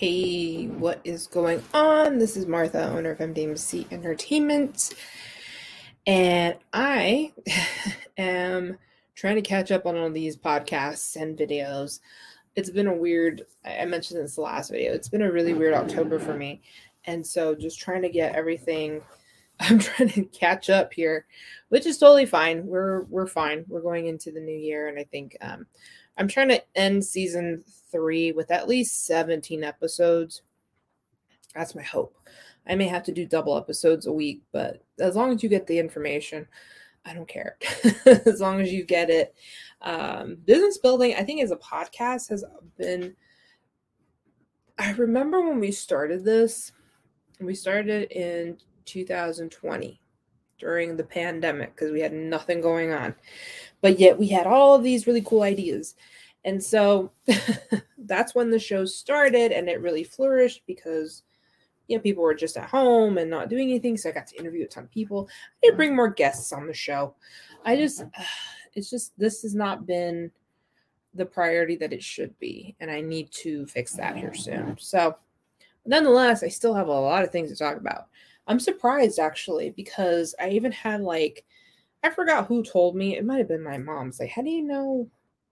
Hey, what is going on? This is Martha, owner of MDMC Entertainment, and I am trying to catch up on all these podcasts and videos. It's been a weird, I mentioned this last video, it's been a really weird October for me. And so just trying to get everything, I'm trying to catch up here, which is totally fine. We're fine. We're going into the new year, and I think I'm trying to end season 3 with at least 17 episodes. That's my hope. I may have to do double episodes a week, but as long as you get the information, I don't care. As long as you get it. Business building, I think, as a podcast has been. I remember when we started this, we started in 2020 during the pandemic because we had nothing going on. But yet we had all of these really cool ideas. And so that's when the show started, and it really flourished because people were just at home and not doing anything. So I got to interview a ton of people. I need to bring more guests on the show. It's just, this has not been the priority that it should be. And I need to fix that here soon. So nonetheless, I still have a lot of things to talk about. I'm surprised actually, because I even had I forgot who told me. It might have been my mom. It's like, how do you know?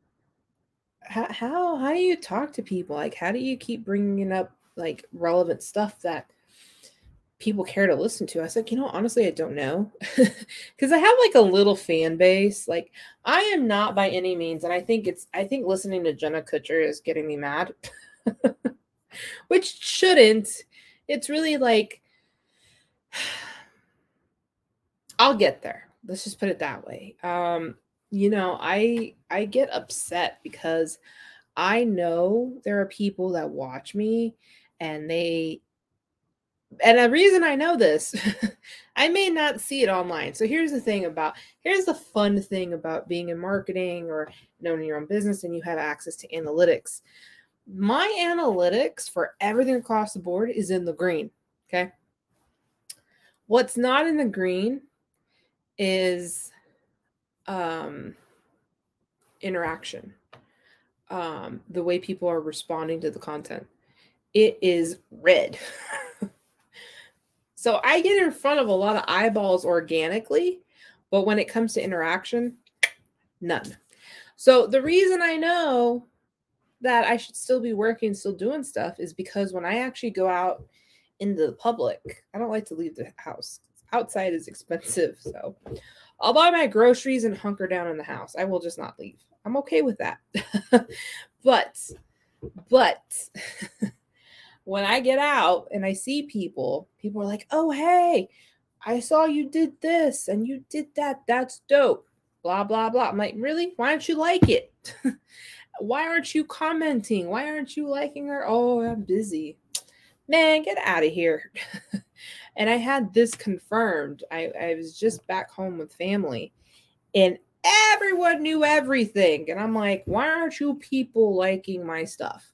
How do you talk to people? Like, how do you keep bringing up relevant stuff that people care to listen to? I was like, honestly, I don't know, because I have a little fan base. Like, I am not by any means, and I think listening to Jenna Kutcher is getting me mad, which shouldn't. It's really I'll get there. Let's just put it that way. I get upset because I know there are people that watch me, and the reason I know this, I may not see it online. So here's the fun thing about being in marketing or knowing your own business and you have access to analytics. My analytics for everything across the board is in the green. Okay. What's not in the green is interaction, the way people are responding to the content. It is red. So I get in front of a lot of eyeballs organically, but when it comes to interaction, none. So the reason I know that I should still be working, still doing stuff, is because when I actually go out into the public, I don't like to leave the house. Outside is expensive, so I'll buy my groceries and hunker down in the house. I will just not leave. I'm okay with that. But when I get out and I see people are like, oh, hey, I saw you did this and you did that. That's dope. Blah, blah, blah. I'm like, really? Why don't you like it? Why aren't you commenting? Why aren't you liking her? Oh, I'm busy. Man, get out of here. And I had this confirmed. I was just back home with family, and everyone knew everything. And I'm like, why aren't you people liking my stuff?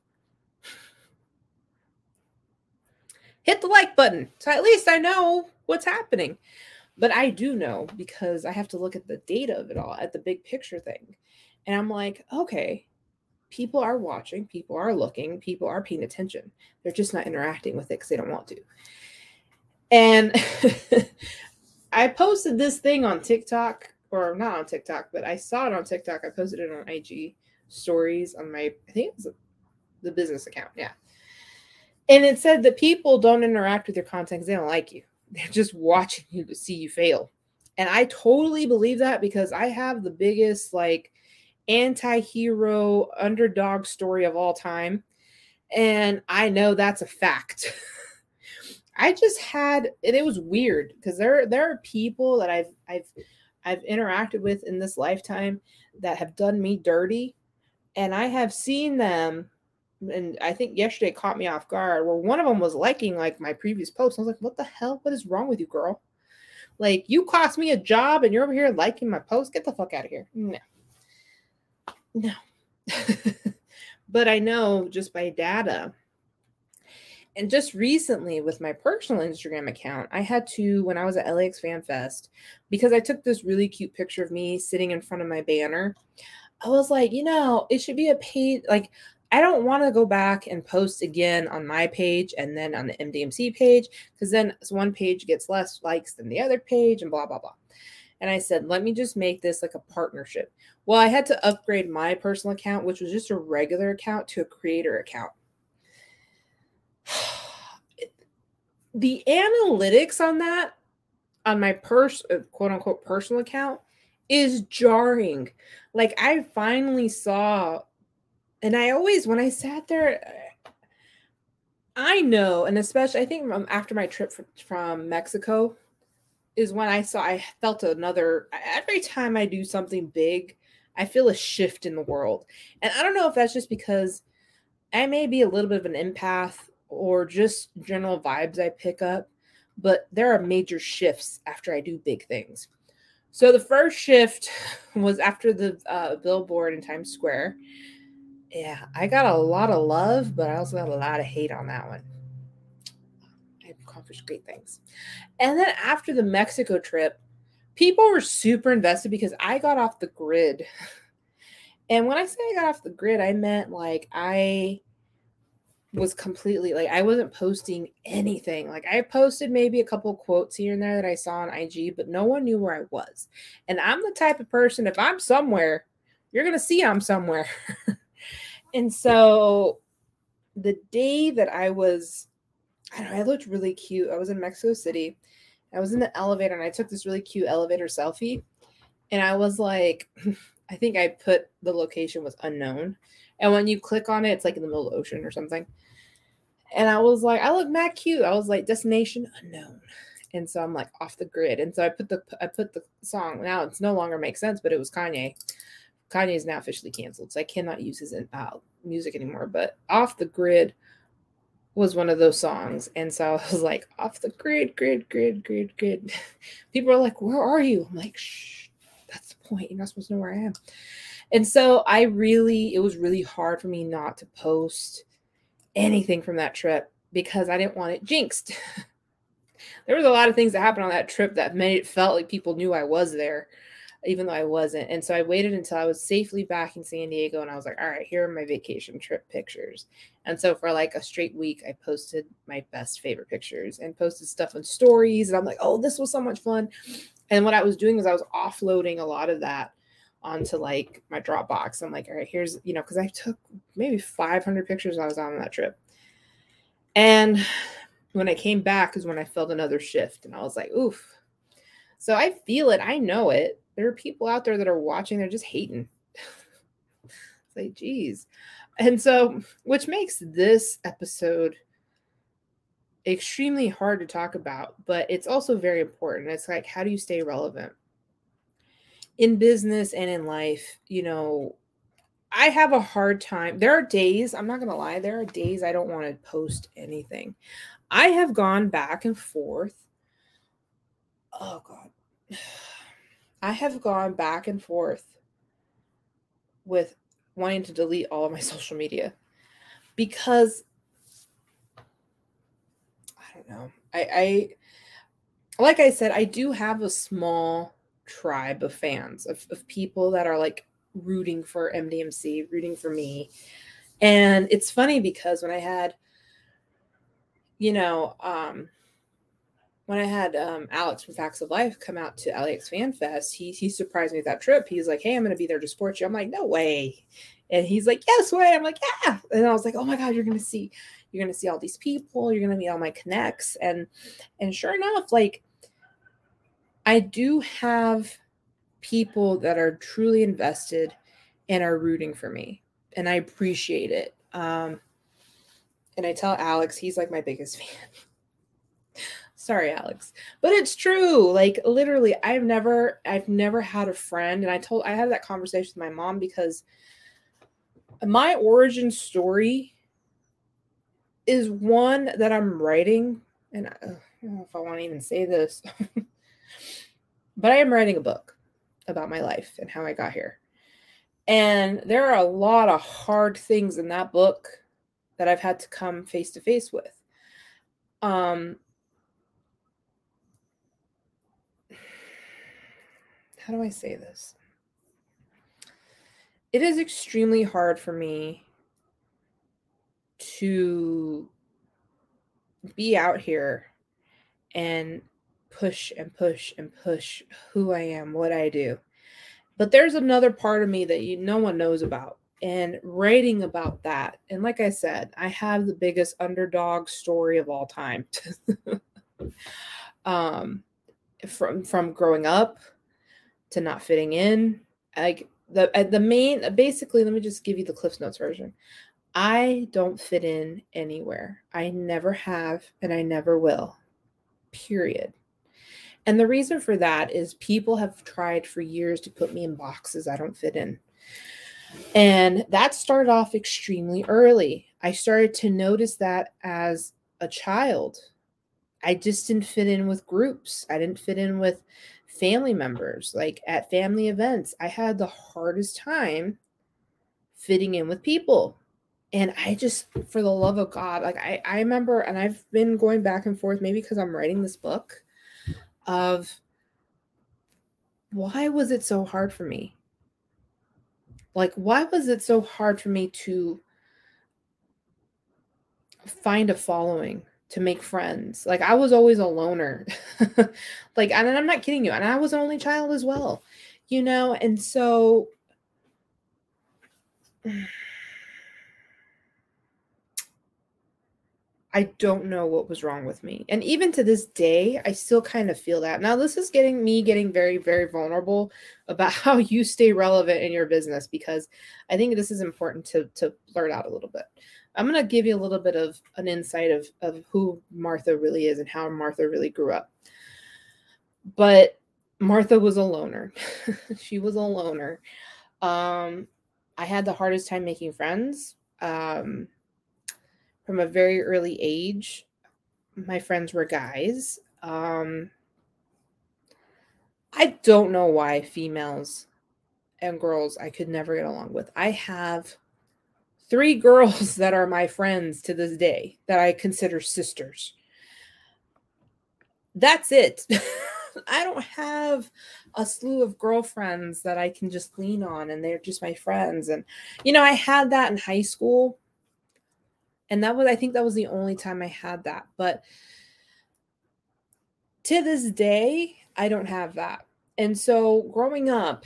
Hit the like button. So at least I know what's happening. But I do know because I have to look at the data of it all, at the big picture thing. And I'm like, okay, people are watching, people are looking, people are paying attention. They're just not interacting with it because they don't want to. And I posted this thing on TikTok, or not on TikTok, but I saw it on TikTok. I posted it on IG stories on I think it was the business account. Yeah. And it said that people don't interact with your content because they don't like you. They're just watching you to see you fail. And I totally believe that because I have the biggest anti-hero underdog story of all time. And I know that's a fact. I just had, and it was weird because there are people that I've interacted with in this lifetime that have done me dirty, and I have seen them. And I think yesterday caught me off guard where one of them was liking my previous post. I was like, what the hell? What is wrong with you, girl? You cost me a job and you're over here liking my post. Get the fuck out of here. No. But I know just by data. And just recently with my personal Instagram account, I had to, when I was at LAX Fan Fest, because I took this really cute picture of me sitting in front of my banner, I was like, it should be a paid, I don't want to go back and post again on my page and then on the MDMC page, because then one page gets less likes than the other page and blah, blah, blah. And I said, let me just make this like a partnership. Well, I had to upgrade my personal account, which was just a regular account, to a creator account. The analytics on that, on my quote unquote personal account, is jarring. Like, I finally saw, and I always, when I sat there, I know, and especially I think after my trip from Mexico is when I felt every time I do something big, I feel a shift in the world. And I don't know if that's just because I may be a little bit of an empath or just general vibes I pick up, but there are major shifts after I do big things. So the first shift was after the billboard in Times Square. Yeah, I got a lot of love, but I also got a lot of hate on that one. I accomplished great things. And then after the Mexico trip, people were super invested because I got off the grid. And when I say I got off the grid, I meant like I was completely like, I wasn't posting anything. Like, I posted maybe a couple quotes here and there that I saw on IG, but no one knew where I was. And I'm the type of person, if I'm somewhere, you're going to see I'm somewhere. And so the day that I don't know, I looked really cute. I was in Mexico City. I was in the elevator and I took this really cute elevator selfie. And I was like, I think I put the location was unknown. And when you click on it, it's like in the middle of the ocean or something. And I was like, I look mad cute. I was like, destination unknown. And so I'm like off the grid. And so I put the song. Now it's no longer makes sense, but it was Kanye. Kanye is now officially canceled, so I cannot use his music anymore. But Off the Grid was one of those songs. And so I was like, off the grid. People are like, where are you? I'm like, shh, that's the point. You're not supposed to know where I am. And so it was really hard for me not to post anything from that trip because I didn't want it jinxed. There was a lot of things that happened on that trip that made it felt like people knew I was there, even though I wasn't. And so I waited until I was safely back in San Diego and I was like, all right, here are my vacation trip pictures. And so for like a straight week, I posted my best favorite pictures and posted stuff on stories. And I'm like, oh, this was so much fun. And what I was doing was I was offloading a lot of that onto like my Dropbox. I'm like, all right, here's, because I took maybe 500 pictures I was on that trip. And when I came back is when I felt another shift and I was like, oof. So I feel it. I know it. There are people out there that are watching. They're just hating. It's like, geez. And so, which makes this episode extremely hard to talk about, but it's also very important. It's like, how do you stay relevant? In business and in life, I have a hard time. There are days, I'm not going to lie, there are days I don't want to post anything. I have gone back and forth. Oh, God. I have gone back and forth with wanting to delete all of my social media because I don't know. I like I said, I do have a small tribe of fans of people that are like rooting for MDMC, rooting for me. And it's funny because when I had, Alex from Facts of Life come out to LAX Fan Fest, he surprised me with that trip. He's like, hey, I'm going to be there to support you. I'm like, no way. And he's like, yes way. I'm like, yeah. And I was like, oh my God, you're going to see all these people. You're going to meet all my connects. And sure enough, like, I do have people that are truly invested and are rooting for me. And I appreciate it. And I tell Alex, he's like my biggest fan. Sorry, Alex, but it's true. Like, literally, I've never had a friend. And I had that conversation with my mom because my origin story is one that I'm writing. And I don't know if I want to even say this, but I am writing a book about my life and how I got here. And there are a lot of hard things in that book that I've had to come face to face with. How do I say this? It is extremely hard for me to be out here and push and push and push who I am, what I do. But there's another part of me that no one knows about. And writing about that, and like I said, I have the biggest underdog story of all time. From growing up to not fitting in, like the main, basically, let me just give you the Cliff Notes version. I don't fit in anywhere. I never have, and I never will. Period. And the reason for that is people have tried for years to put me in boxes I don't fit in. And that started off extremely early. I started to notice that as a child. I just didn't fit in with groups. I didn't fit in with family members. Like at family events, I had the hardest time fitting in with people. And I just, for the love of God, like I remember, and I've been going back and forth, maybe because I'm writing this book, of why was it so hard for me? Like, why was it so hard for me to find a following, to make friends? Like, I was always a loner. Like, and I'm not kidding you. And I was an only child as well, and so I don't know what was wrong with me. And even to this day, I still kind of feel that. Now, this is getting very, very vulnerable about how you stay relevant in your business, because I think this is important to blurt out a little bit. I'm going to give you a little bit of an insight of who Martha really is and how Martha really grew up. But Martha was a loner. She was a loner. I had the hardest time making friends. From a very early age, my friends were guys. I don't know why females and girls I could never get along with. I have 3 girls that are my friends to this day that I consider sisters. That's it. I don't have a slew of girlfriends that I can just lean on and they're just my friends. And, I had that in high school. And I think that was the only time I had that. But to this day, I don't have that. And so growing up,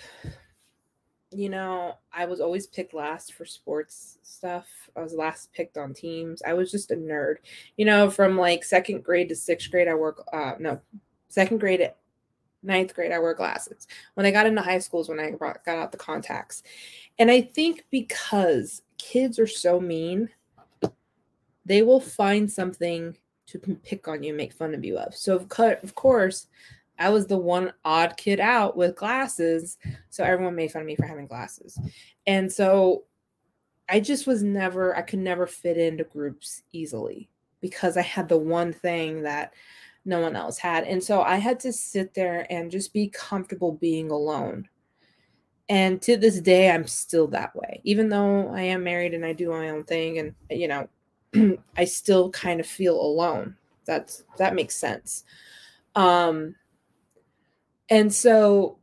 I was always picked last for sports stuff. I was last picked on teams. I was just a nerd. From like 2nd grade to 6th grade, second grade to 9th grade, I wore glasses. When I got into high school is when I got out the contacts. And I think because kids are so mean, they will find something to pick on you and make fun of you of. So, of course, I was the one odd kid out with glasses. So everyone made fun of me for having glasses. And so I just I could never fit into groups easily because I had the one thing that no one else had. And so I had to sit there and just be comfortable being alone. And to this day, I'm still that way. Even though I am married and I do my own thing and, I still kind of feel alone. That makes sense. And so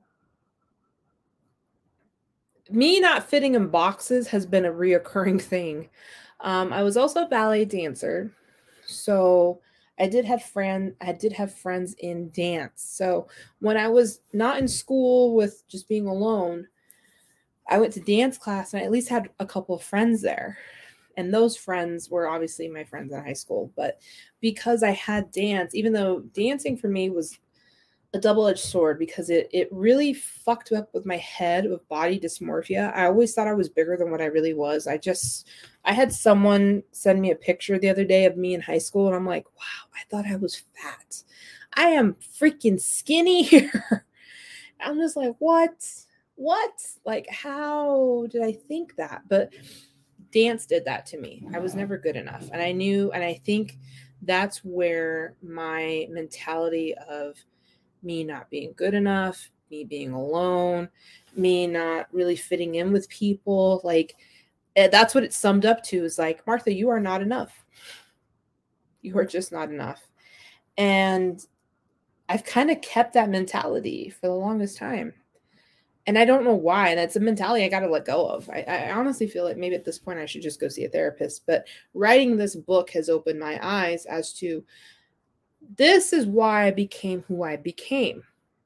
me not fitting in boxes has been a reoccurring thing. I was also a ballet dancer. So I did have friends in dance. So when I was not in school with just being alone, I went to dance class and I at least had a couple of friends there. And those friends were obviously my friends in high school. But because I had dance, even though dancing for me was a double-edged sword because it really fucked up with my head with body dysmorphia. I always thought I was bigger than what I really was. I had someone send me a picture the other day of me in high school and I'm like, wow, I thought I was fat. I am freaking skinny here. I'm just like, what? Like, how did I think that? But dance did that to me. I was never good enough. And I knew, and I think that's where my mentality of me not being good enough, me being alone, me not really fitting in with people, like that's what it summed up to, is like, Martha, you are not enough. You are just not enough. And I've kind of kept that mentality for the longest time. And I don't know why. And it's a mentality I got to let go of. I honestly feel like maybe at this point I should just go see a therapist. But writing this book has opened my eyes as to this is why I became who I became.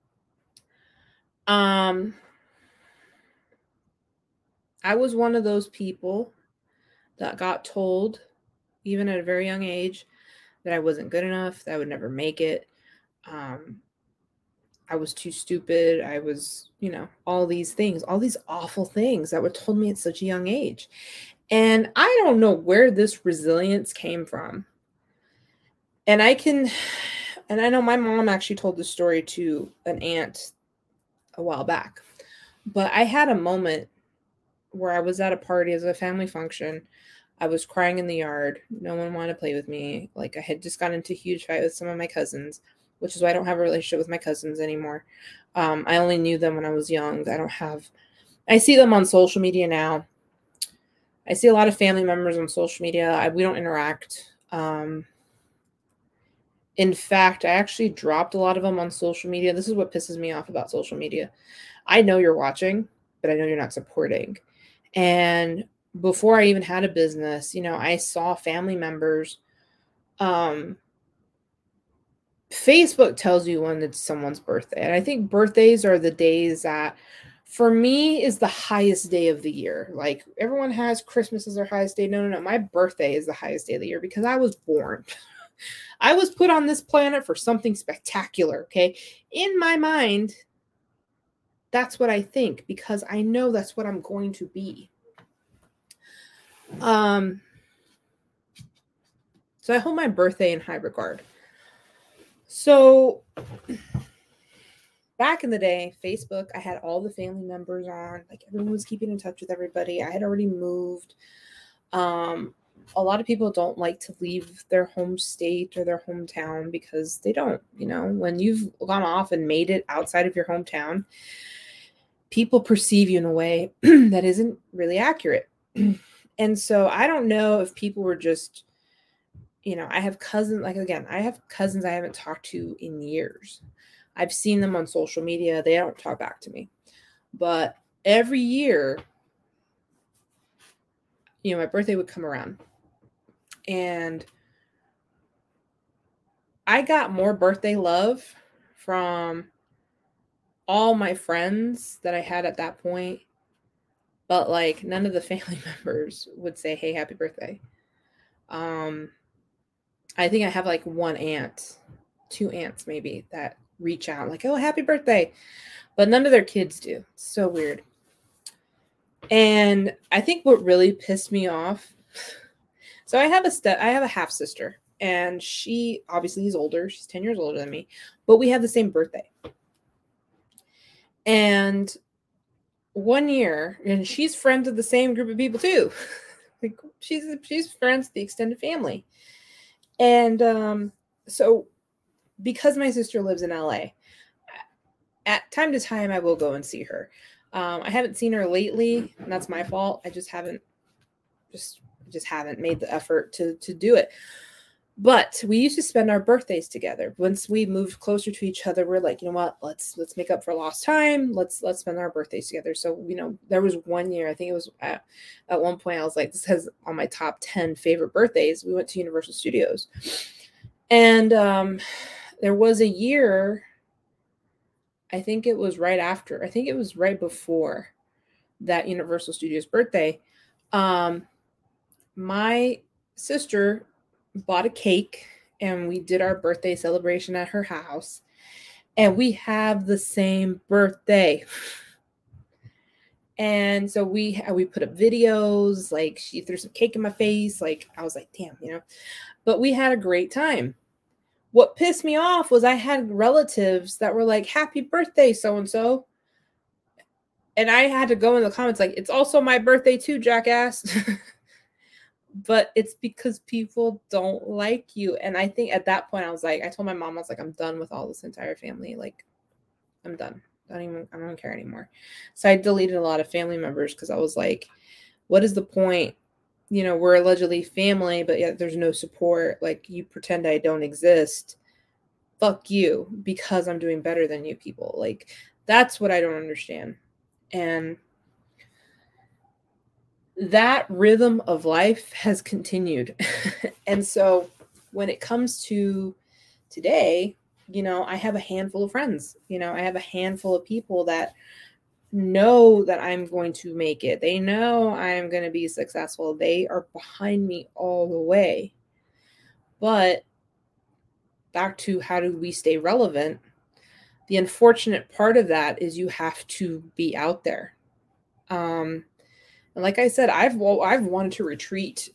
I was one of those people that got told, even at a very young age, that I wasn't good enough, that I would never make it. I was too stupid. I was, all these things, all these awful things that were told me at such a young age. And I don't know where this resilience came from. And I know my mom actually told this story to an aunt a while back. But I had a moment where I was at a party as a family function. I was crying in the yard. No one wanted to play with me. Like I had just gotten into a huge fight with some of my cousins, which is why I don't have a relationship with my cousins anymore. I only knew them when I was young. I see them on social media now. I see a lot of family members on social media. We don't interact. In fact, I actually dropped a lot of them on social media. This is what pisses me off about social media. I know you're watching, but I know you're not supporting. And before I even had a business, I saw family members. Facebook tells you when it's someone's birthday. And I think birthdays are the days that, for me, is the highest day of the year. Like everyone has Christmas as their highest day. No. My birthday is the highest day of the year because I was born. I was put on this planet for something spectacular, okay? In my mind, that's what I think because I know that's what I'm going to be. So I hold my birthday in high regard. So back in the day, Facebook, I had all the family members on. Like everyone was keeping in touch with everybody. I had already moved. A lot of people don't like to leave their home state or their hometown because they don't, when you've gone off and made it outside of your hometown, people perceive you in a way that isn't really accurate. And so I don't know if people were just, I have cousins, I have cousins I haven't talked to in years. I've seen them on social media. They don't talk back to me. But every year, my birthday would come around. And I got more birthday love from all my friends that I had at that point. But like none of the family members would say, "Hey, happy birthday." I think I have like one aunt, two aunts maybe that reach out like, "Oh, happy birthday." But none of their kids do. It's so weird. And I think what really pissed me off. So I have a half sister, and she obviously is older. She's 10 years older than me, but we have the same birthday. And one year, and she's friends with the same group of people too. Like she's friends with the extended family. And so because my sister lives in LA, at time to time I will go and see her. I haven't seen her lately, and that's my fault. I just haven't made the effort to do it. But we used to spend our birthdays together. Once we moved closer to each other, we're like, you know what? Let's make up for lost time. Let's spend our birthdays together. So, there was one year, I think it was at one point, I was like, this has on my top 10 favorite birthdays. We went to Universal Studios. And there was a year, I think it was right before that Universal Studios birthday. My sister bought a cake and we did our birthday celebration at her house, and we have the same birthday. And so we put up videos, like she threw some cake in my face. Like I was like, damn, but we had a great time. What pissed me off was I had relatives that were like, happy birthday, so-and-so. And I had to go in the comments like, it's also my birthday too, jackass. But it's because people don't like you. And I think at that point I told my mom, I was like, I'm done with all this entire family. Like, I'm done. I don't care anymore. So I deleted a lot of family members because I was like, what is the point? We're allegedly family, but yet there's no support. Like, you pretend I don't exist. Fuck you, because I'm doing better than you people. Like, that's what I don't understand. And that rhythm of life has continued. And so when it comes to today, I have a handful of friends. I have a handful of people that know that I'm going to make it. They know I'm going to be successful. They are behind me all the way. But back to how do we stay relevant? The unfortunate part of that is you have to be out there. And like I said, I've wanted to retreat.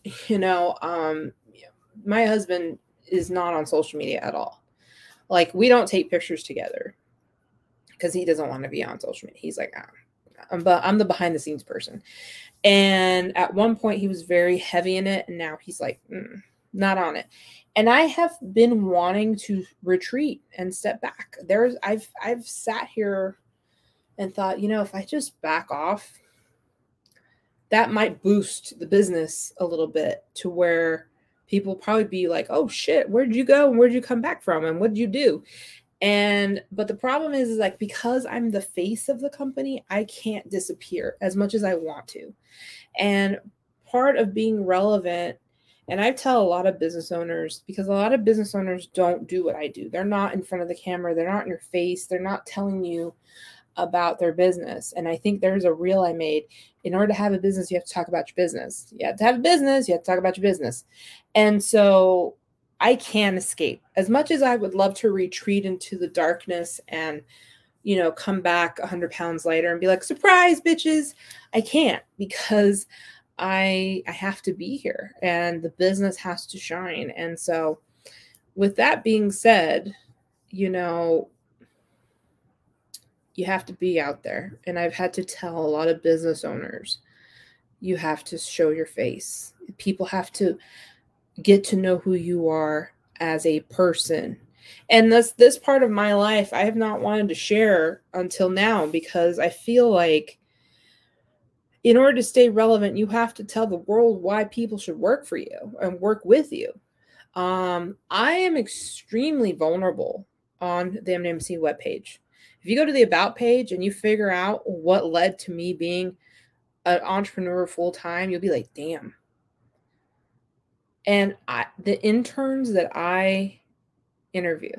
My husband is not on social media at all. Like, we don't take pictures together because he doesn't want to be on social media. He's like, I'm the behind the scenes person. And at one point he was very heavy in it, and now he's like, not on it. And I have been wanting to retreat and step back. I've sat here and thought, if I just back off, that might boost the business a little bit to where people probably be like, oh shit, where'd you go? And where'd you come back from? And what'd you do? But the problem is like, because I'm the face of the company, I can't disappear as much as I want to. And part of being relevant, and I tell a lot of business owners, because a lot of business owners don't do what I do. They're not in front of the camera. They're not in your face. They're not telling you about their business. And I think there's a reel I made. In order to have a business, you have to talk about your business. You have to have a business. You have to talk about your business. And so I can escape. As much as I would love to retreat into the darkness and, come back 100 pounds later and be like, surprise, bitches, I can't, because I have to be here and the business has to shine. And so with that being said, you have to be out there. And I've had to tell a lot of business owners, you have to show your face. People have to get to know who you are as a person. And this part of my life I have not wanted to share until now, because I feel like in order to stay relevant, you have to tell the world why people should work for you and work with you. I am extremely vulnerable on the MDMC webpage. If you go to the About page and you figure out what led to me being an entrepreneur full time, you'll be like, damn. And the interns that I interview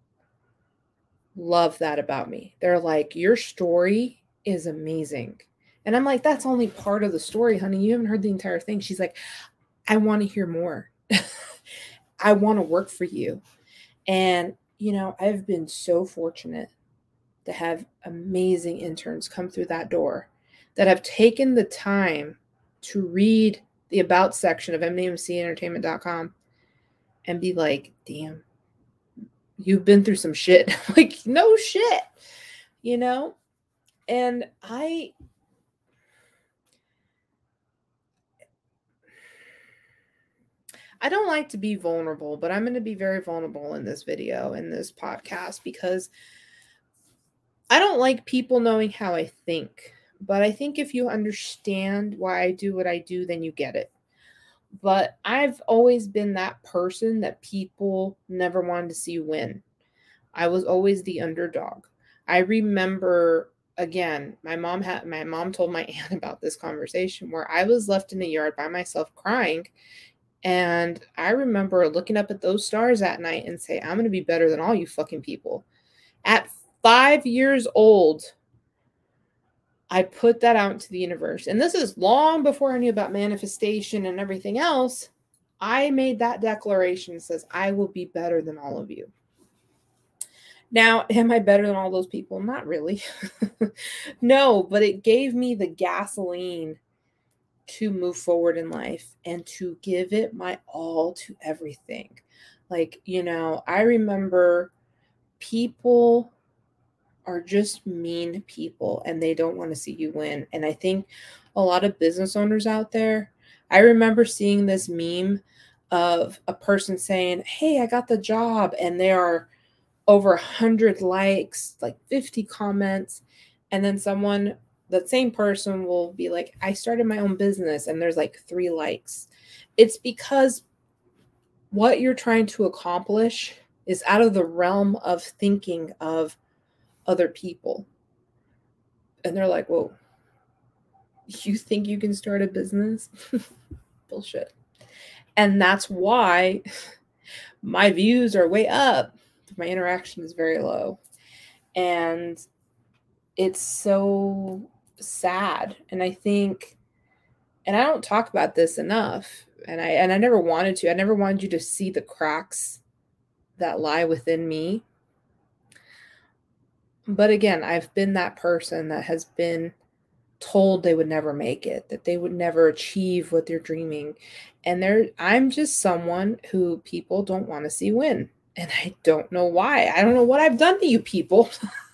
love that about me. They're like, your story is amazing. And I'm like, that's only part of the story, honey. You haven't heard the entire thing. She's like, I want to hear more. I want to work for you. And, I've been so fortunate to have amazing interns come through that door that have taken the time to read the About section of MDMCentertainment.com and be like, damn, you've been through some shit. Like, no shit, And I don't like to be vulnerable, but I'm going to be very vulnerable in this video, in this podcast, because I don't like people knowing how I think. But I think if you understand why I do what I do, then you get it. But I've always been that person that people never wanted to see win. I was always the underdog. I remember, again, my mom told my aunt about this conversation where I was left in the yard by myself crying. And I remember looking up at those stars at night and say, I'm going to be better than all you fucking people. At 5 years old, I put that out into the universe. And this is long before I knew about manifestation and everything else. I made that declaration that says, I will be better than all of you. Now, am I better than all those people? Not really. No, but it gave me the gasoline to move forward in life and to give it my all to everything. Like, I remember people are just mean people and they don't want to see you win. And I think a lot of business owners out there, I remember seeing this meme of a person saying, hey, I got the job. And there are over 100 likes, like 50 comments. And then that same person will be like, I started my own business, and there's like 3 likes. It's because what you're trying to accomplish is out of the realm of thinking of other people. And they're like, whoa, You think you can start a business? Bullshit. And that's why my views are way up. My interaction is very low. And it's so sad. And I think, and I don't talk about this enough, and I never wanted to. I never wanted you to see the cracks that lie within me. But again, I've been that person that has been told they would never make it, that they would never achieve what they're dreaming. And I'm just someone who people don't want to see win. And I don't know why. I don't know what I've done to you people.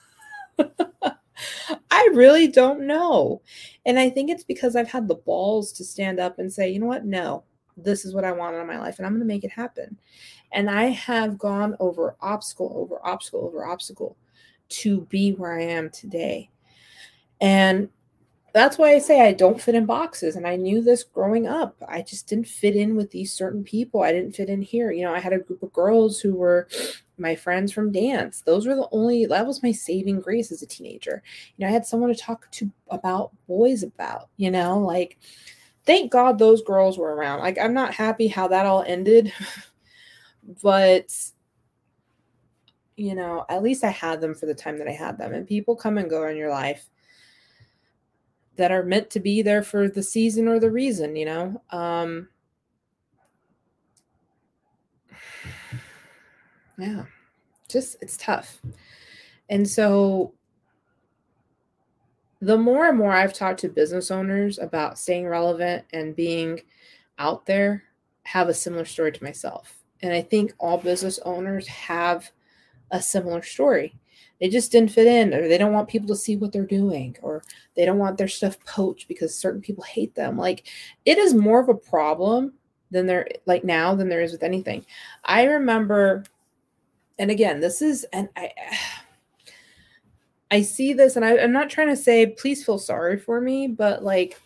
I really don't know. And I think it's because I've had the balls to stand up and say, you know what? No, this is what I want in my life, and I'm going to make it happen. And I have gone over obstacle over obstacle over obstacle to be where I am today. And that's why I say I don't fit in boxes. And I knew this growing up. I just didn't fit in with these certain people. I didn't fit in here. You know, I had a group of girls who were my friends from dance. Those were that was my saving grace as a teenager. You know, I had someone to talk to about boys about, you know, like, thank God those girls were around. Like, I'm not happy how that all ended, but you know, at least I had them for the time that I had them. And people come and go in your life that are meant to be there for the season or the reason, you know? Yeah, just, it's tough. And so the more and more I've talked to business owners about staying relevant and being out there, have a similar story to myself. And I think all business owners have a similar story. They just didn't fit in, or they don't want people to see what they're doing, or they don't want their stuff poached because certain people hate them. Like, it is more of a problem than there is with anything. I remember, and again, this is, and I see this, and I'm not trying to say please feel sorry for me, but like,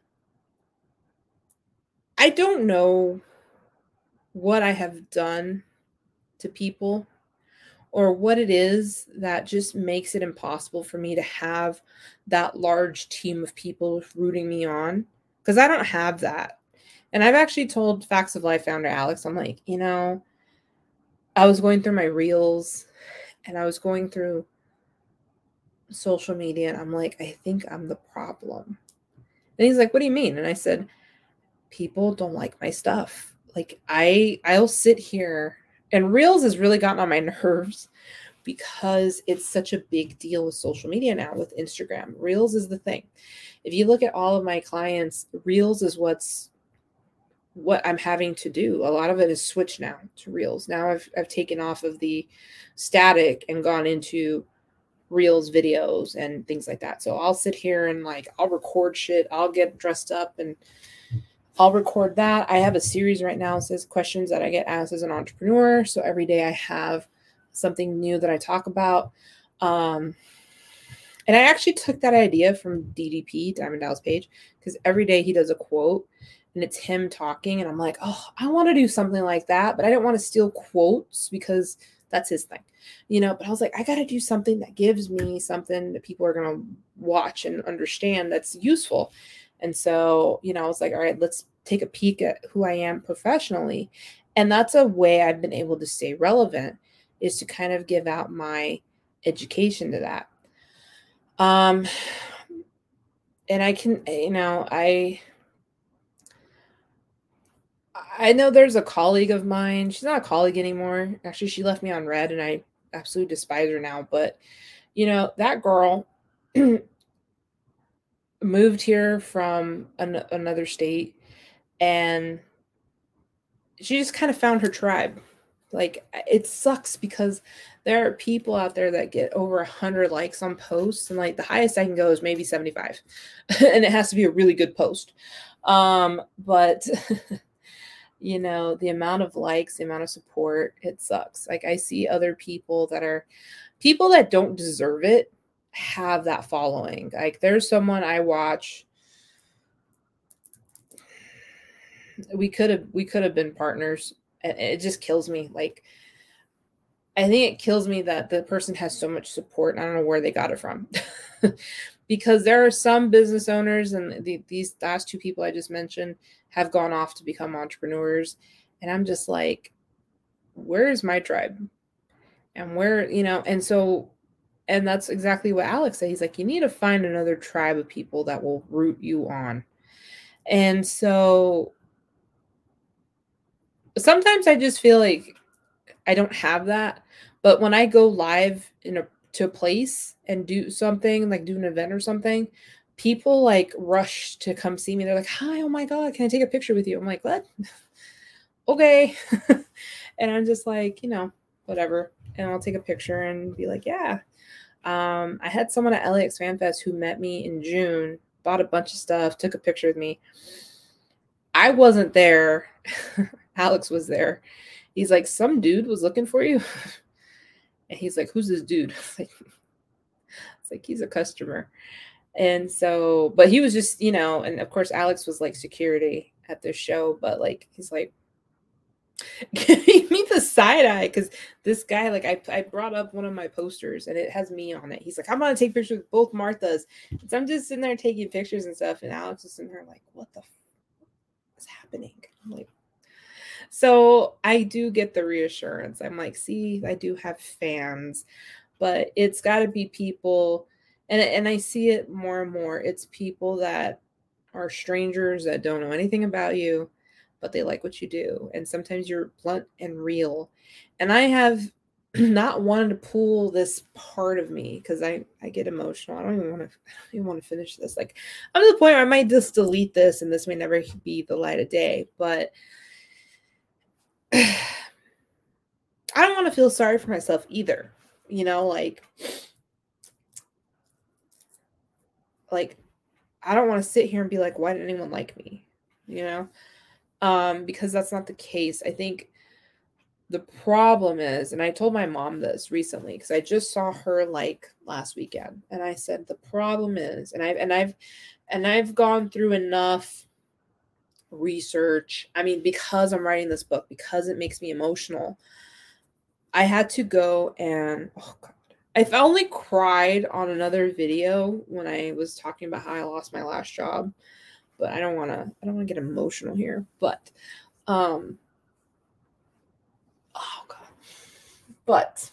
I don't know what I have done to people, or what it is that just makes it impossible for me to have that large team of people rooting me on, because I don't have that. And I've actually told Facts of Life founder Alex, I'm like, you know, I was going through my reels and I was going through social media, and I'm like, I think I'm the problem. And he's like, what do you mean? And I said, people don't like my stuff. Like, I'll sit here, and reels has really gotten on my nerves because it's such a big deal with social media now with Instagram. Reels is the thing. If you look at all of my clients, Reels is what I'm having to do. A lot of it is switched now to Reels. Now I've taken off of the static and gone into Reels videos and things like that. So I'll sit here and like, I'll record shit. I'll get dressed up and I'll record that. I have a series right now that says questions that I get asked as an entrepreneur. So every day I have something new that I talk about. And I actually took that idea from DDP, Diamond Dallas Page, because every day he does a quote and it's him talking. And I'm like, oh, I want to do something like that, but I didn't want to steal quotes because that's his thing, you know. But I was like, I got to do something that gives me something that people are going to watch and understand that's useful. And so, you know, I was like, all right, let's take a peek at who I am professionally. And that's a way I've been able to stay relevant, is to kind of give out my education to that. And I can, you know, I know there's a colleague of mine. She's not a colleague anymore. Actually, she left me on red and I absolutely despise her now. But, you know, that girl moved here from another state, and she just kind of found her tribe. Like, it sucks because there are people out there that get over 100 likes on posts, and like the highest I can go is maybe 75 and it has to be a really good post. But you know, the amount of likes, the amount of support, it sucks. Like, I see other people that don't deserve it have that following. Like, there's someone I watch. We could have been partners. And it just kills me. Like, I think it kills me that the person has so much support. I don't know where they got it from. because there are some business owners, and these last two people I just mentioned have gone off to become entrepreneurs. And I'm just like, where's my tribe? And where, and so, and that's exactly what Alex said. He's like, you need to find another tribe of people that will root you on. And so sometimes I just feel like I don't have that. But when I go live to a place and do something, like do an event or something, people like rush to come see me. They're like, hi, oh my God, can I take a picture with you? I'm like, what? Okay. And I'm just like, whatever. And I'll take a picture and be like, yeah. I had someone at LAX Fan Fest who met me in June, bought a bunch of stuff, took a picture with me. I wasn't there. Alex was there. He's like, some dude was looking for you. And he's like, who's this dude? It's like, he's a customer. And so, but he was just, and of course, Alex was like security at this show, but like, he's like, giving me the side eye because this guy, like, I brought up one of my posters and it has me on it. He's like, I'm gonna take pictures with both Marthas. And so I'm just sitting there taking pictures and stuff, and Alex is sitting there like, what the is happening? I'm like, so I do get the reassurance. I'm like, see, I do have fans, but it's got to be people, and I see it more and more. It's people that are strangers that don't know anything about you, but they like what you do. And sometimes you're blunt and real. And I have not wanted to pull this part of me because I get emotional. I don't even want to finish this. Like, I'm to the point where I might just delete this and this may never be the light of day. But I don't want to feel sorry for myself either. Like I don't want to sit here and be like, why did anyone like me? Because that's not the case. I think the problem is, and I told my mom this recently because I just saw her like last weekend, and I said the problem is, and I've gone through enough research. I mean, because I'm writing this book, because it makes me emotional, I had to go and oh God, I've only cried on another video when I was talking about how I lost my last job, but I don't want to get emotional here, but oh God. But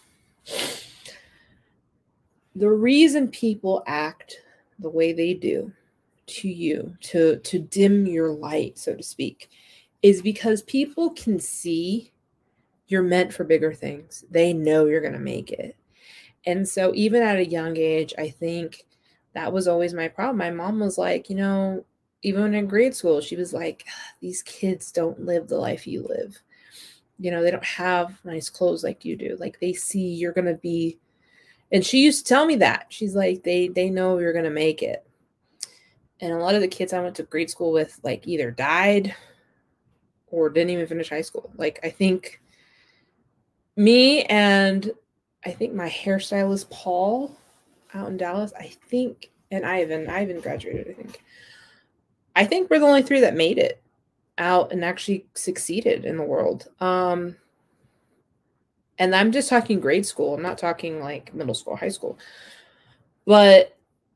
the reason people act the way they do to you, to dim your light, so to speak, is because people can see you're meant for bigger things. They know you're going to make it. And so even at a young age, I think that was always my problem. My mom was like, even in grade school, she was like, these kids don't live the life you live. They don't have nice clothes like you do. Like, they see you're going to be, and she used to tell me that. She's like, they know you're going to make it. And a lot of the kids I went to grade school with, like, either died or didn't even finish high school. Like, I think me and I think my hairstylist, Paul, out in Dallas, and Ivan graduated, I think we're the only three that made it out and actually succeeded in the world. And I'm just talking grade school. I'm not talking like middle school, high school. But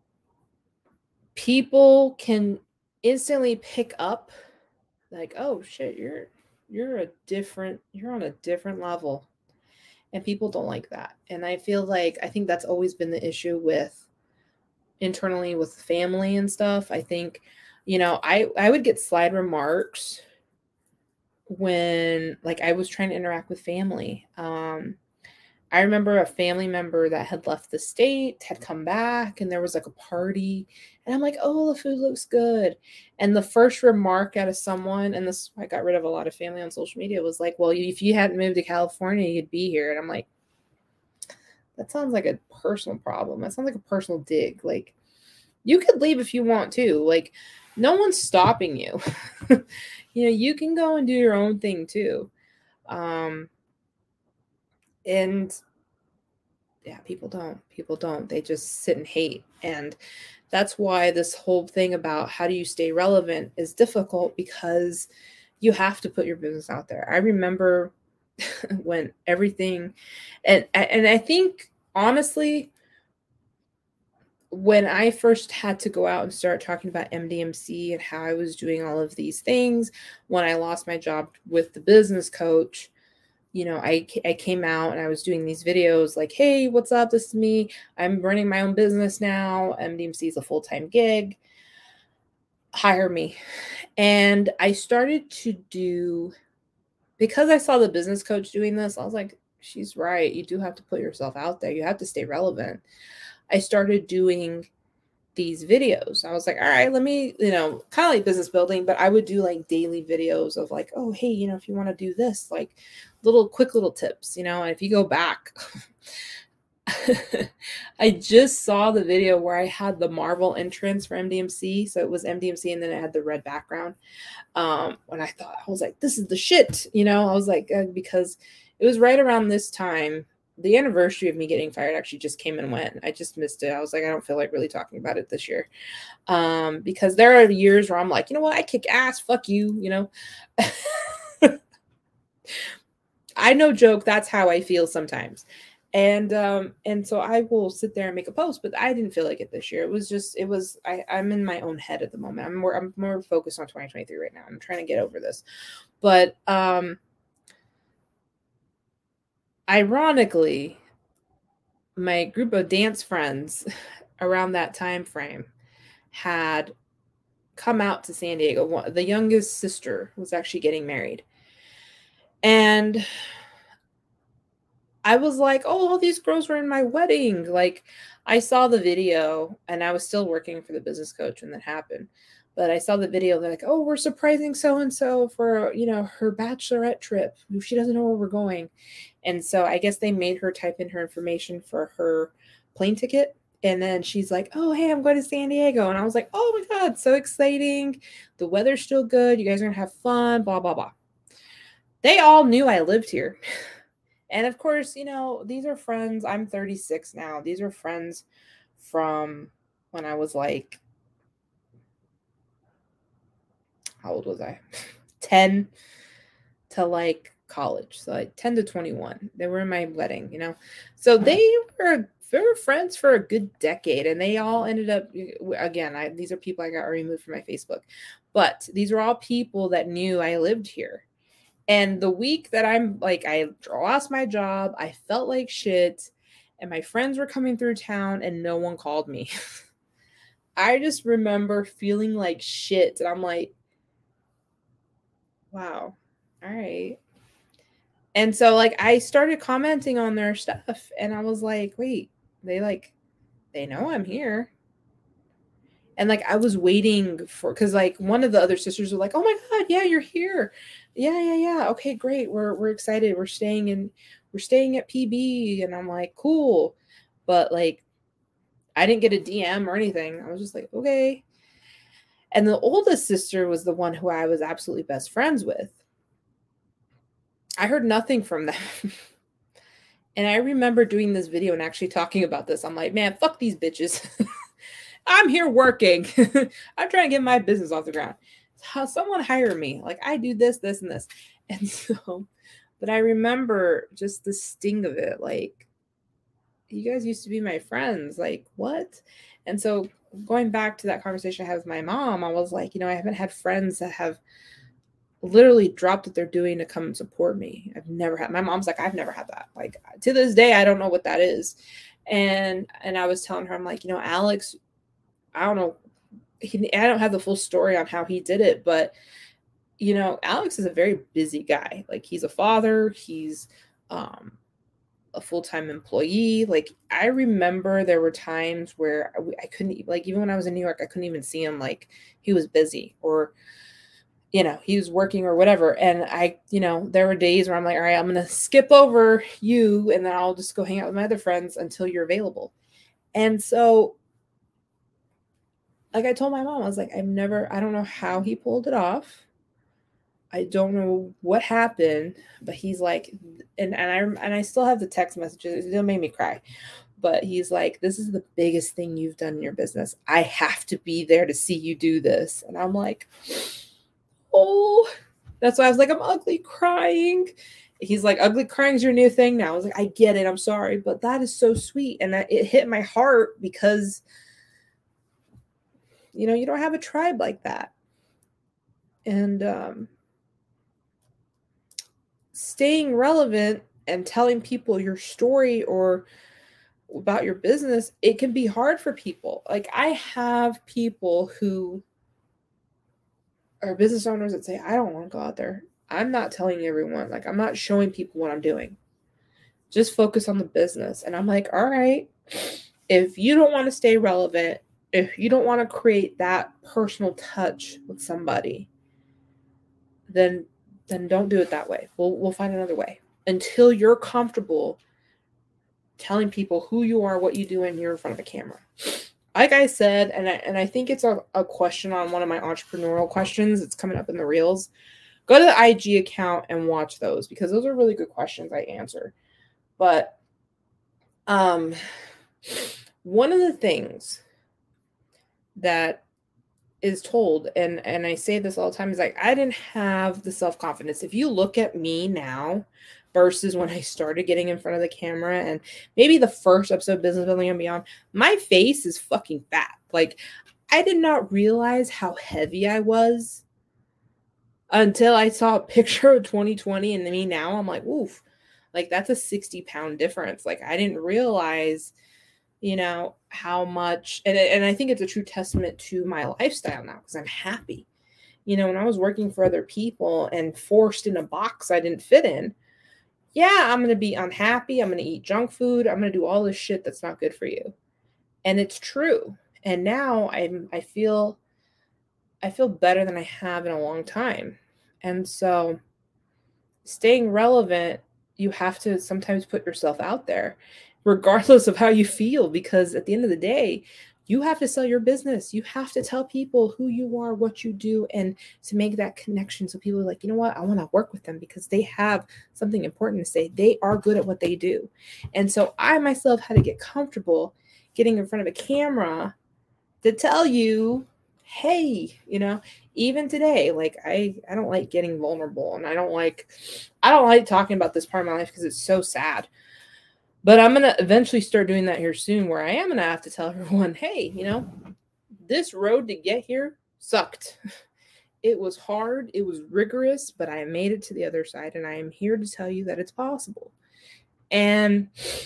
people can instantly pick up like, oh shit, you're on a different level. And people don't like that. And I think that's always been the issue with internally with family and stuff. I think, I would get slide remarks when like I was trying to interact with family. I remember a family member that had left the state, had come back, and there was like a party. And I'm like, oh, the food looks good. And the first remark out of someone, and this, I got rid of a lot of family on social media, was like, well, if you hadn't moved to California, you'd be here. And I'm like, that sounds like a personal problem. That sounds like a personal dig. Like, you could leave if you want to. Like, no one's stopping you. You can go and do your own thing too. And yeah, people don't. They just sit and hate. And that's why this whole thing about how do you stay relevant is difficult, because you have to put your business out there. I remember when everything, and I think honestly, when I first had to go out and start talking about MDMC and how I was doing all of these things, when I lost my job with the business coach, you know, I came out and I was doing these videos like, hey, what's up? This is me. I'm running my own business now. MDMC is a full-time gig. Hire me. And I started to do, because I saw the business coach doing this, I was like, she's right. You do have to put yourself out there. You have to stay relevant. I started doing these videos. I was like, all right, let me, you know, kind of like business building, but I would do like daily videos of like, oh, hey, you know, if you want to do this, like quick little tips, you know, and if you go back, I just saw the video where I had the Marvel entrance for MDMC. So it was MDMC and then it had the red background. When I thought, I was like, this is the shit, you know, I was like, because it was right around this time. The anniversary of me getting fired actually just came and went. I just missed it. I was like, I don't feel like really talking about it this year. Because there are years where I'm like, you know what? I kick ass. Fuck you, you know? I no joke. That's how I feel sometimes. And so I will sit there and make a post, but I didn't feel like it this year. I'm in my own head at the moment. I'm more focused on 2023 right now. I'm trying to get over this. But ironically, my group of dance friends around that time frame had come out to San Diego. The youngest sister was actually getting married. And I was like, oh, all these girls were in my wedding. Like, I saw the video and I was still working for the business coach when that happened. But I saw the video. They're like, oh, we're surprising so-and-so for, you know, her bachelorette trip. She doesn't know where we're going. And so I guess they made her type in her information for her plane ticket. And then she's like, oh, hey, I'm going to San Diego. And I was like, oh my God, so exciting. The weather's still good. You guys are going to have fun, blah, blah, blah. They all knew I lived here. And of course, you know, these are friends. I'm 36 now. These are friends from when I was like, how old was I? 10 to like college. So like 10 to 21. They were in my wedding, you know. So they were friends for a good decade. And they all ended up, again, these are people I got removed from my Facebook. But these were all people that knew I lived here. And the week that I'm like, I lost my job, I felt like shit, and my friends were coming through town and no one called me. I just remember feeling like shit. And I'm like, wow, all right. And so like I started commenting on their stuff and I was like, wait, they know I'm here. And like I was waiting for, because like one of the other sisters were like, oh my God, yeah, you're here. Yeah. Okay, great. We're excited. We're staying at PB. And I'm like, cool. But like I didn't get a DM or anything. I was just like, okay. And the oldest sister was the one who I was absolutely best friends with. I heard nothing from them. And I remember doing this video and actually talking about this. I'm like, man, fuck these bitches. I'm here working. I'm trying to get my business off the ground. Someone hire me. Like I do this, this, and this. And so, but I remember just the sting of it. Like, you guys used to be my friends. Like, what? And so going back to that conversation I had with my mom, I was like, you know, I haven't had friends that have literally dropped what they're doing to come and support me. I've never had, my mom's like, I've never had that. Like to this day, I don't know what that is. And I was telling her, I'm like, you know, Alex, I don't know. I don't have the full story on how he did it, but you know, Alex is a very busy guy. Like he's a father, he's a full-time employee. Like I remember there were times where I couldn't, like even when I was in New York, I couldn't even see him. Like he was busy or, you know, he was working or whatever. And I, you know, there were days where I'm like, all right, I'm going to skip over you and then I'll just go hang out with my other friends until you're available. And so like I told my mom, I was like, I don't know how he pulled it off. I don't know what happened, but he's like, and I still have the text messages. It made me cry, but he's like, this is the biggest thing you've done in your business. I have to be there to see you do this. And I'm like, oh, that's why I was like, I'm ugly crying. He's like, ugly crying is your new thing now. I was like, I get it. I'm sorry, but that is so sweet. And it hit my heart because you don't have a tribe like that. And staying relevant and telling people your story or about your business, it can be hard for people. Like, I have people who are business owners that say, I don't want to go out there. I'm not telling everyone, like, I'm not showing people what I'm doing. Just focus on the business. And I'm like, all right, if you don't want to stay relevant, if you don't want to create that personal touch with somebody, then don't do it that way. We'll find another way until you're comfortable telling people who you are, what you do, and you're in front of a camera. Like I said, and I think it's a question on one of my entrepreneurial questions. It's coming up in the reels. Go to the IG account and watch those, because those are really good questions I answer. But one of the things that is told, and I say this all the time, is like, I didn't have the self-confidence. If you look at me now versus when I started getting in front of the camera, and maybe the first episode of Business Building and Beyond, my face is fucking fat. Like, I did not realize how heavy I was until I saw a picture of 2020 and me now. I'm like, oof, like, that's a 60-pound difference. Like, I didn't realize, how much, and I think it's a true testament to my lifestyle now, because I'm happy. When I was working for other people and forced in a box I didn't fit in, yeah, I'm going to be unhappy. I'm going to eat junk food. I'm going to do all this shit that's not good for you. And it's true. And now I feel better than I have in a long time. And so staying relevant, you have to sometimes put yourself out there, regardless of how you feel, because at the end of the day, you have to sell your business. You have to tell people who you are, what you do, and to make that connection. So people are like, you know what? I want to work with them because they have something important to say. They are good at what they do. And so I myself had to get comfortable getting in front of a camera to tell you, hey, even today, like, I don't like getting vulnerable, and I don't like talking about this part of my life because it's so sad. But I'm going to eventually start doing that here soon, where I am going to have to tell everyone, hey, this road to get here sucked. It was hard. It was rigorous, but I made it to the other side, and I am here to tell you that it's possible. And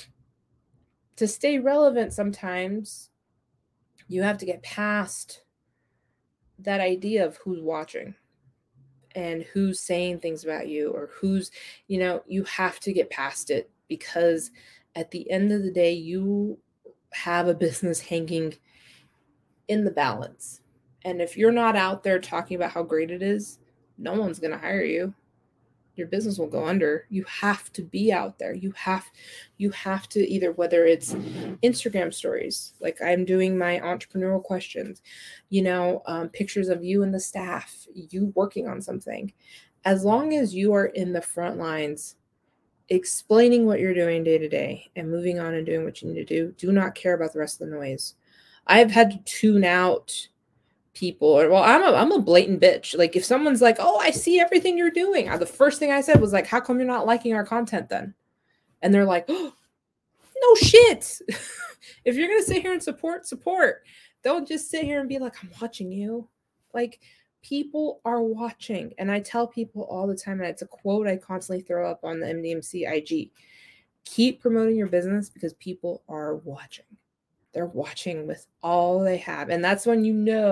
to stay relevant, sometimes you have to get past that idea of who's watching and who's saying things about you, or who's, you have to get past it, because at the end of the day, you have a business hanging in the balance. And if you're not out there talking about how great it is, no one's going to hire you. Your business will go under. You have to be out there. You have to, either, whether it's Instagram stories, like I'm doing my entrepreneurial questions, pictures of you and the staff, you working on something. As long as you are in the front lines, explaining what you're doing day to day and moving on and doing what you need to do not care about the rest of the noise. I've had to tune out people, or, well, I'm a blatant bitch. Like, if someone's like, oh, I see everything you're doing, the first thing I said was like, how come you're not liking our content then? And they're like, oh, no shit. If you're gonna sit here and support, don't just sit here and be like, I'm watching you. Like, people are watching. And I tell people all the time, and it's a quote I constantly throw up on the MDMC IG: keep promoting your business because people are watching. They're watching with all they have. And that's when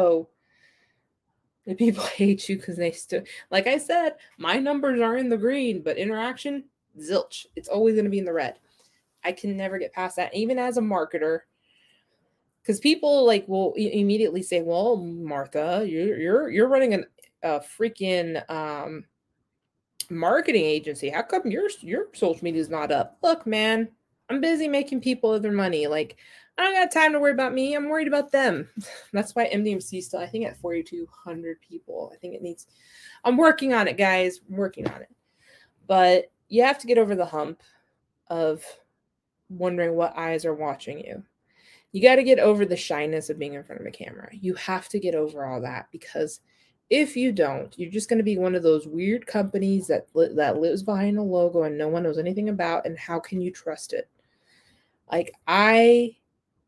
the people hate you, because they still, like I said, my numbers are in the green, but interaction, zilch. It's always going to be in the red. I can never get past that, even as a marketer, because people will immediately say, well, Martha, you're running a freaking marketing agency. How come your social media is not up? Look, man, I'm busy making people other money. Like, I don't got time to worry about me. I'm worried about them. That's why MDMC still, I think, at 4,200 people. I think it needs, I'm working on it, guys. I'm working on it. But you have to get over the hump of wondering what eyes are watching you. You got to get over the shyness of being in front of a camera. You have to get over all that, because if you don't, you're just going to be one of those weird companies that lives behind a logo and no one knows anything about. And how can you trust it? Like, I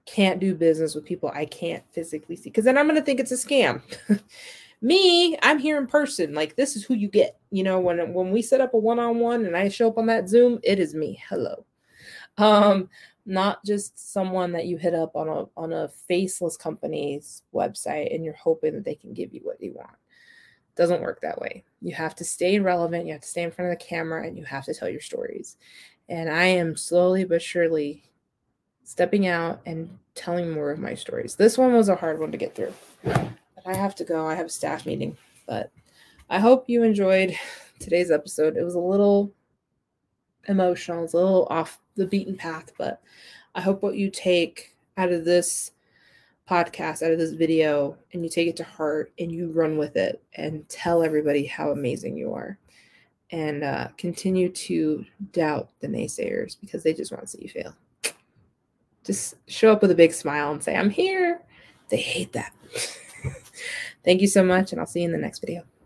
can't do business with people I can't physically see, because then I'm going to think it's a scam. Me, I'm here in person. Like, this is who you get. You know, when we set up a one-on-one and I show up on that Zoom, it is me. Hello. Not just someone that you hit up on a faceless company's website and you're hoping that they can give you what you want. Doesn't work that way. You have to stay relevant. You have to stay in front of the camera and you have to tell your stories. And I am slowly but surely stepping out and telling more of my stories. This one was a hard one to get through. But I have to go. I have a staff meeting. But I hope you enjoyed today's episode. It was a little emotional. It's a little off the beaten path, but I hope what you take out of this podcast, out of this video, and you take it to heart and you run with it and tell everybody how amazing you are, and continue to doubt the naysayers because they just want to see you fail. Just show up with a big smile and say, I'm here. They hate that. Thank you so much, and I'll see you in the next video.